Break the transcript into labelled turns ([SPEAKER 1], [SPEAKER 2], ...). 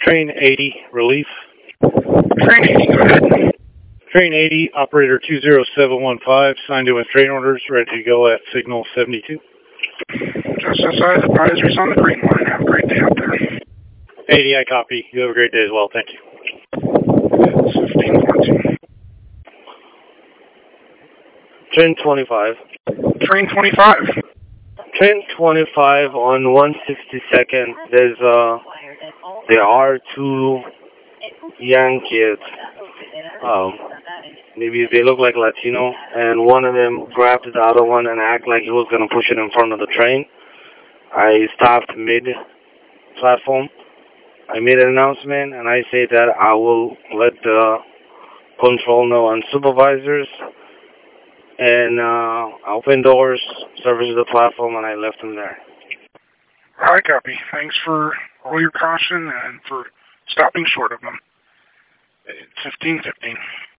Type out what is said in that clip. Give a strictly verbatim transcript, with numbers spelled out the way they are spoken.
[SPEAKER 1] Train eighty, relief.
[SPEAKER 2] Train eighty, go ahead.
[SPEAKER 1] Train eighty, operator two zero seven one five, signed in with train orders, ready to go at signal seventy-two.
[SPEAKER 2] Just outside advisories on the green line. Have a great day out there.
[SPEAKER 1] eighty, I copy. You have a great day as well. Thank you.
[SPEAKER 2] fifteen fourteen.
[SPEAKER 1] Train twenty-five.
[SPEAKER 2] Train twenty-five.
[SPEAKER 1] Train twenty-five on one sixty-second. There's uh, there are two young kids. Um, maybe they look like Latino, and one of them grabbed the other one and acted like he was gonna push it in front of the train. I stopped mid-platform. I made an announcement, and I say that I will let the control know on supervisors, and uh, I opened doors, service the platform, and I left them there.
[SPEAKER 2] I copy. Thanks for all your caution and for stopping short of them. It's fifteen fifteen.